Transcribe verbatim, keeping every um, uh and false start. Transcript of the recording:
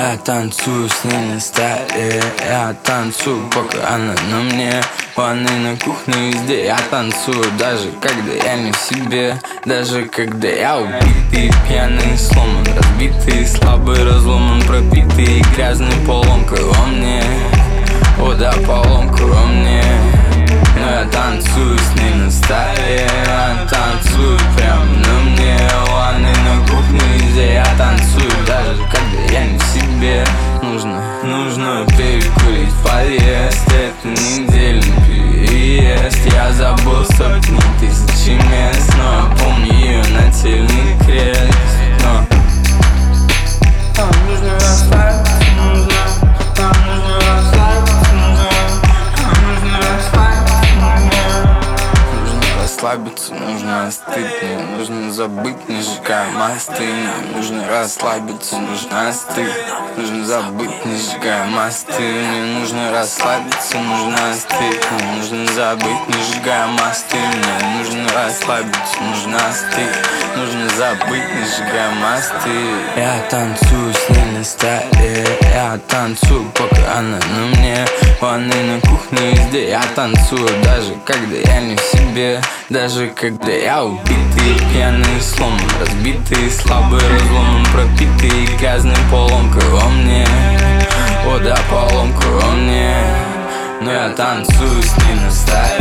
Я танцую с ней на столе, я танцую, пока она на мне. Ванны на кухне, везде я танцую, даже когда я не в себе. Даже когда я убитый, пьяный, сломан, разбитый, слабый, разломан, пропитый, грязный, поломка во мне. О да, поломка во мне. Но я танцую с ней на столе, я танцую прямо на мне. Ванны на кухне, везде я танцую, даже когда я не в себе. Нужно, нужно перекурить подъезд, это недельный переезд. Я забыл сотни тысячи мест, но я помню ее нательный крест. Но нам нужно расслабиться, нужно, нам нужно расслабиться, нужно, нам нужно расслабиться, нужно расслабиться, нужно остыть, мне нужно забыть, не сжигая мосты. Нам нужно расслабиться, нужно остыть, нужно забыть, не сжигая мосты. Мне нужно расслабиться, нужно остыть, мне нужно забыть, не сжигая мосты. Мне нужно расслабиться, нужно остыть, нужно забыть, не сжигая мосты. Я танцую с ней на столе, я танцую, пока она на мне. Ванны на кухне, везде я танцую, даже когда я не в себе. Даже когда я убитый, пьяный, сломан, разбитый, слабый, разломан, пропитый, грязный, поломка во мне. О да, поломка во мне. Но я танцую с ней на столе.